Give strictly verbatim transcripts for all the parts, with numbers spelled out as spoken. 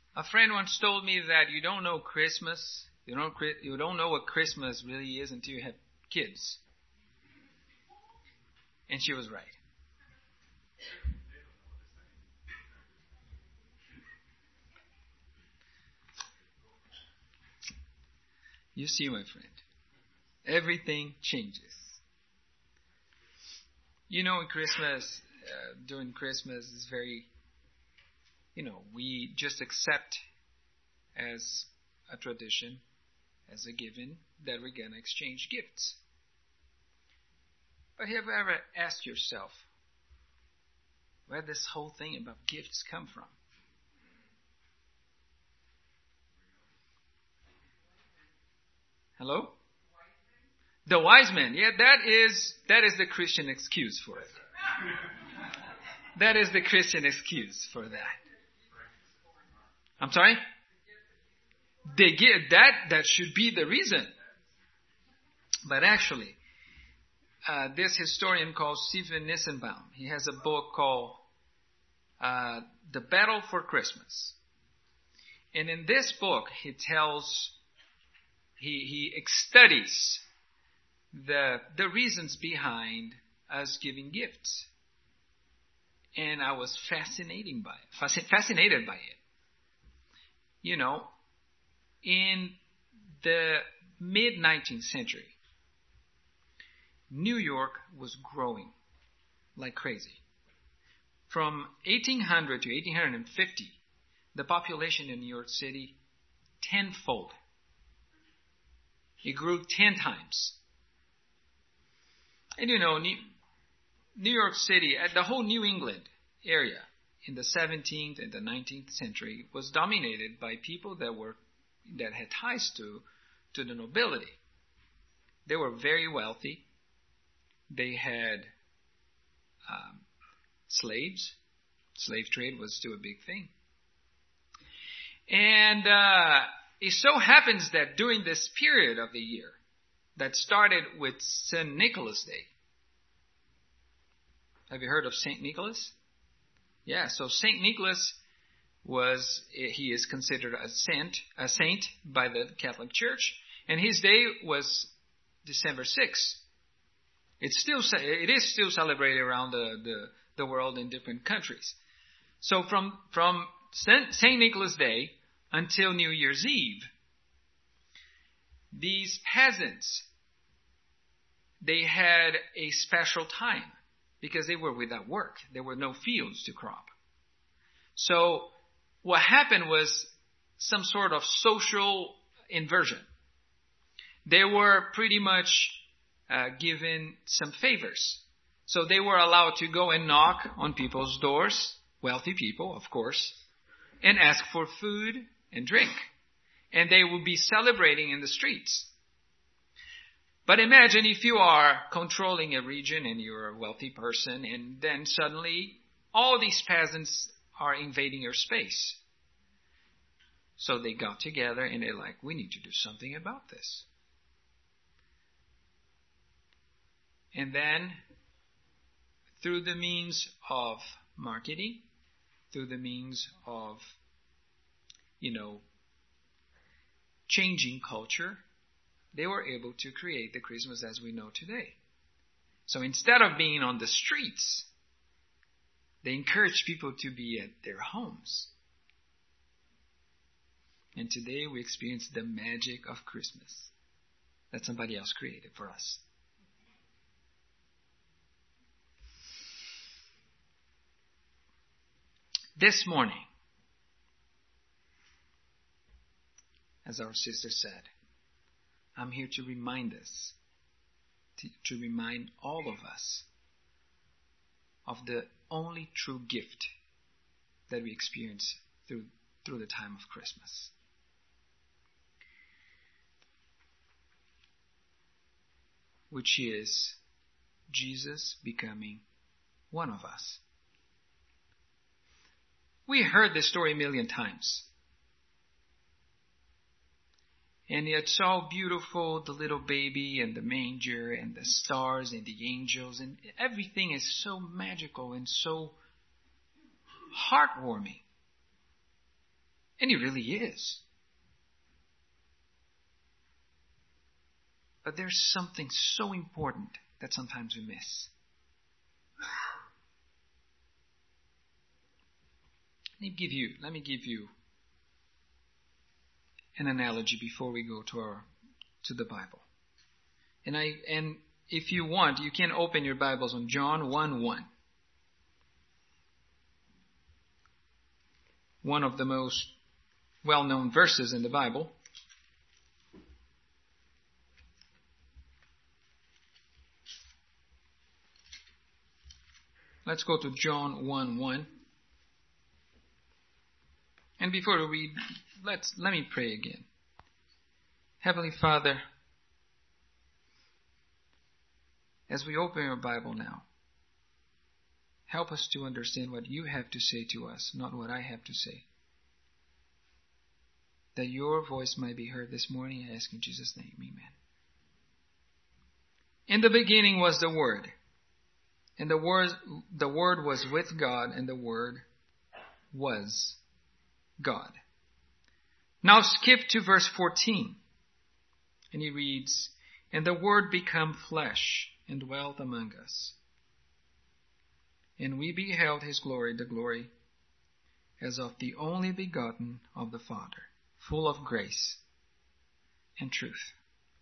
A friend once told me that you don't know Christmas, you don't, you don't know what Christmas really is until you have kids. And she was right. You see, my friend, everything changes. You know, in Christmas, uh, during Christmas, it's very, you know, we just accept as a tradition, as a given, that we're going to exchange gifts. But have you ever asked yourself where this whole thing about gifts come from? Hello? The wise men. Yeah, that is that is the Christian excuse for it. That is the Christian excuse for that. I'm sorry? They give that that should be the reason. But actually, uh, this historian called Stephen Nissenbaum, he has a book called uh, The Battle for Christmas. And in this book, he tells, he he studies the the reasons behind us giving gifts. And I was fascinating by it, fasc- fascinated by it. You know, in the mid-nineteenth century, New York was growing like crazy. From eighteen hundred to eighteen fifty, the population in New York City tenfold. It grew ten times. And you know, New, New York City, the whole New England area in the seventeenth and the nineteenth century was dominated by people that were that had ties to to the nobility. They were very wealthy. They had um, slaves. Slave trade was still a big thing. And uh, it so happens that during this period of the year that started with Saint Nicholas Day. Have you heard of Saint Nicholas? Yeah, so Saint Nicholas was, he is considered a saint, a saint by the Catholic Church, and his day was December sixth. It's still, it is still celebrated around the, the, the world in different countries. So from, from Saint Nicholas Day until New Year's Eve, these peasants, they had a special time because they were without work. There were no fields to crop. So what happened was some sort of social inversion. They were pretty much uh, given some favors. So they were allowed to go and knock on people's doors, wealthy people, of course, and ask for food and drink. And they would be celebrating in the streets. But imagine if you are controlling a region and you're a wealthy person, and then suddenly all these peasants are invading your space. So they got together and they're like, we need to do something about this. And then, through the means of marketing, through the means of, you know, changing culture, they were able to create the Christmas as we know today. So instead of being on the streets, they encouraged people to be at their homes. And today we experience the magic of Christmas that somebody else created for us. This morning, as our sister said, I'm here to remind us, to, to remind all of us of the only true gift that we experience through, through the time of Christmas. Which is Jesus becoming one of us. We heard this story a million times. And it's so beautiful, the little baby and the manger and the stars and the angels, and everything is so magical and so heartwarming. And He really is. But there's something so important that sometimes we miss. Let me give you, let me give you an analogy before we go to our to the Bible. And I and if you want, you can open your Bibles on John one one. One of the most well-known verses in the Bible. Let's go to John one one. And before we read, let's let me pray again. Heavenly Father, as we open your Bible now, help us to understand what you have to say to us, not what I have to say. That your voice might be heard this morning, I ask in Jesus' name, amen. In the beginning was the Word, and the Word, the Word was with God, and the Word was God. Now skip to verse fourteen. And he reads, and the Word became flesh and dwelt among us. And we beheld his glory, the glory as of the only begotten of the Father, full of grace and truth.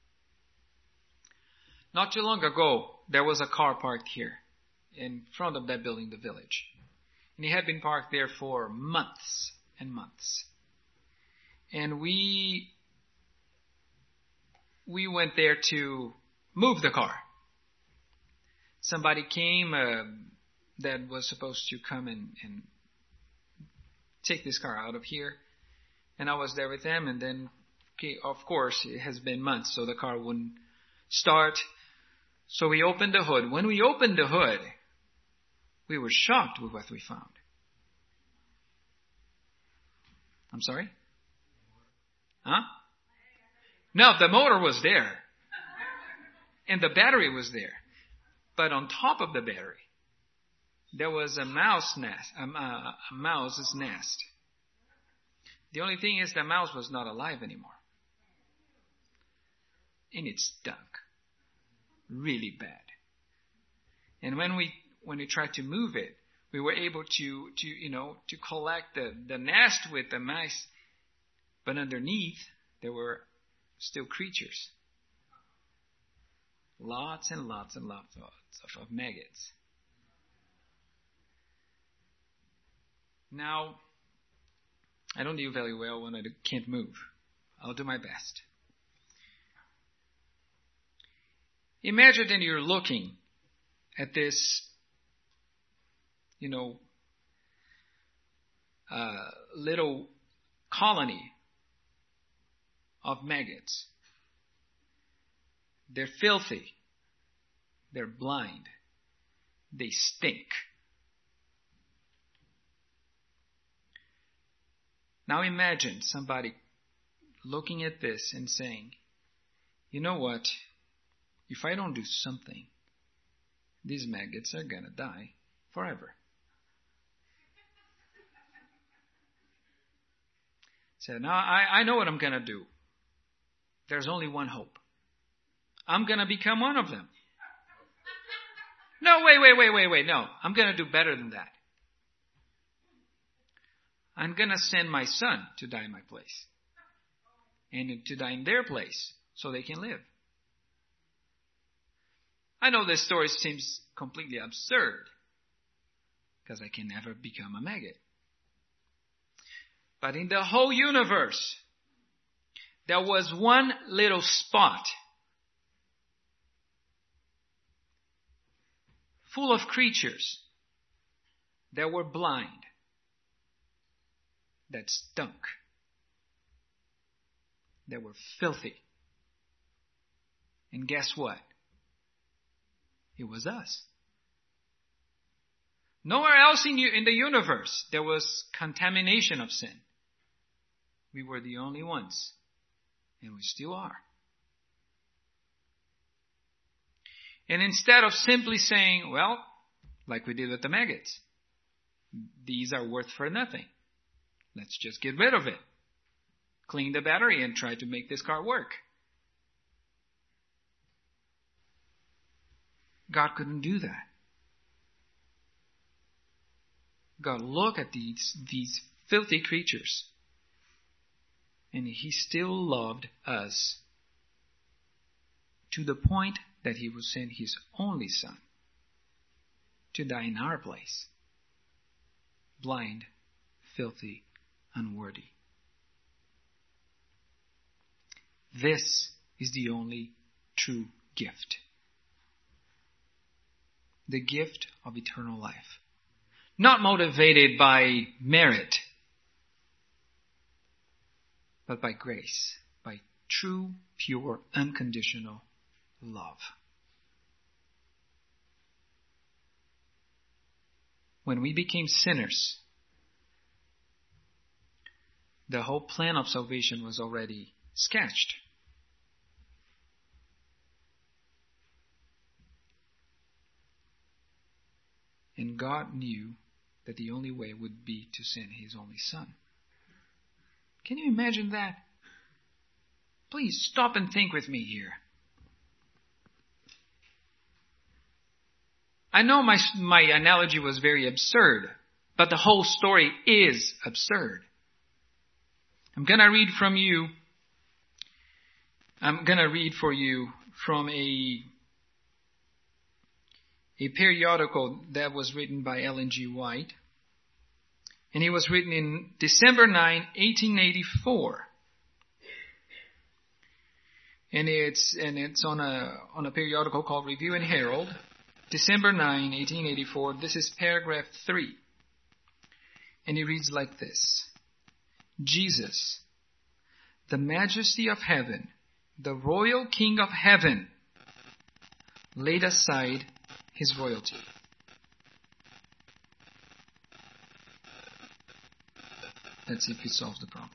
Not too long ago, there was a car parked here in front of that building, the Village. And it had been parked there for months and months. And we we went there to move the car. Somebody came uh, that was supposed to come and, and take this car out of here. And I was there with them. And then, okay, of course, it has been months, so the car wouldn't start. So we opened the hood. When we opened the hood, we were shocked with what we found. I'm sorry? Huh? No, the motor was there. And the battery was there. But on top of the battery, there was a mouse nest, a, a, a mouse's nest. The only thing is the mouse was not alive anymore. And it stunk. Really bad. And when we when we tried to move it, we were able to, to you know, to collect the, the nest with the mice. But underneath, there were still creatures. Lots and lots and lots of, of maggots. Now, I don't do very well when I can't move. I'll do my best. Imagine that you're looking at this, you know, uh, little colony of maggots. They're filthy. They're blind. They stink. Now imagine somebody looking at this and saying, you know what? If I don't do something, these maggots are going to die forever. So now I, I know what I'm going to do. There's only one hope. I'm going to become one of them. No, wait, wait, wait, wait, wait. No, I'm going to do better than that. I'm going to send my son to die in my place. And to die in their place so they can live. I know this story seems completely absurd. Because I can never become a maggot. But in the whole universe, there was one little spot full of creatures that were blind, that stunk, that were filthy. And guess what? It was us. Nowhere else in, in the universe there was contamination of sin. We were the only ones. And we still are. And instead of simply saying, well, like we did with the maggots, these are worth for nothing. Let's just get rid of it. clean the battery and try to make this car work. God couldn't do that. God looked at these, these filthy creatures, and He still loved us to the point that He would send His only Son to die in our place. Blind, filthy, unworthy. This is the only true gift. The gift of eternal life. Not motivated by merit, but by grace, by true, pure, unconditional love. When we became sinners, the whole plan of salvation was already sketched. And God knew that the only way would be to send His only Son. Can you imagine that? Please stop and think with me here. I know my, my analogy was very absurd, but the whole story is absurd. I'm going to read from you, I'm going to read for you from a, a periodical that was written by Ellen G. White. And it was written in December ninth, eighteen eighty-four. And it's and it's on a on a periodical called Review and Herald. December ninth, eighteen eighty-four. This is paragraph three. And it reads like this. Jesus, the majesty of heaven, the royal king of heaven, laid aside His royalty. Let's see if He solves the problem.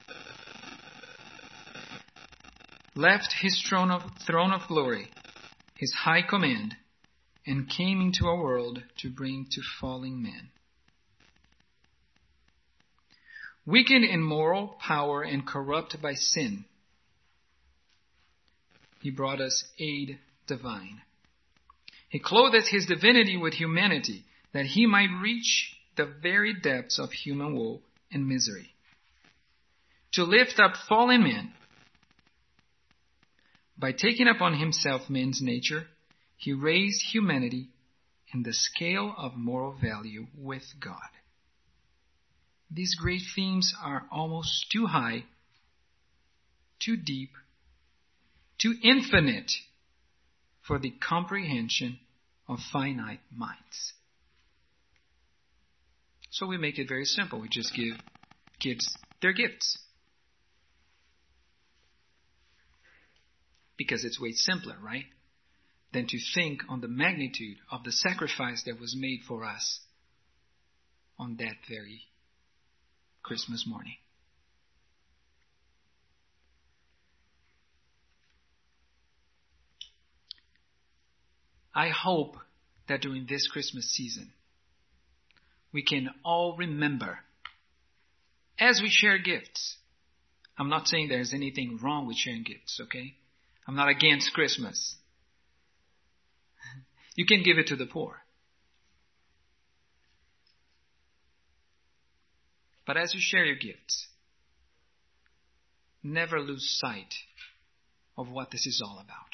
Left His throne of, throne of glory, His high command, and came into a world to bring to falling men. Weakened in moral power and corrupt by sin, He brought us aid divine. He clothed His divinity with humanity, that He might reach the very depths of human woe and misery. To lift up fallen men, by taking upon Himself man's nature, He raised humanity in the scale of moral value with God. These great themes are almost too high, too deep, too infinite for the comprehension of finite minds. So we make it very simple. We just give kids their gifts. Because it's way simpler, right? Than to think on the magnitude of the sacrifice that was made for us on that very Christmas morning. I hope that during this Christmas season, we can all remember, as we share gifts. I'm not saying there's anything wrong with sharing gifts, okay? I'm not against Christmas. You can give it to the poor. But as you share your gifts, never lose sight of what this is all about.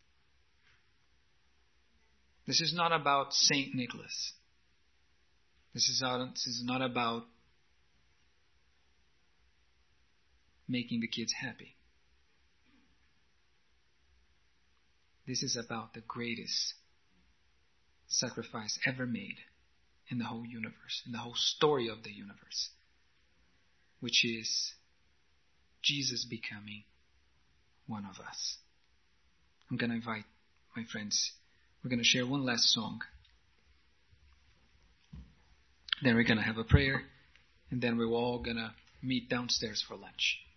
This is not about Saint Nicholas. This is not, this is not about making the kids happy. This is about the greatest sacrifice ever made in the whole universe, in the whole story of the universe, which is Jesus becoming one of us. I'm going to invite my friends. We're going to share one last song. Then we're going to have a prayer, and then we're all going to meet downstairs for lunch.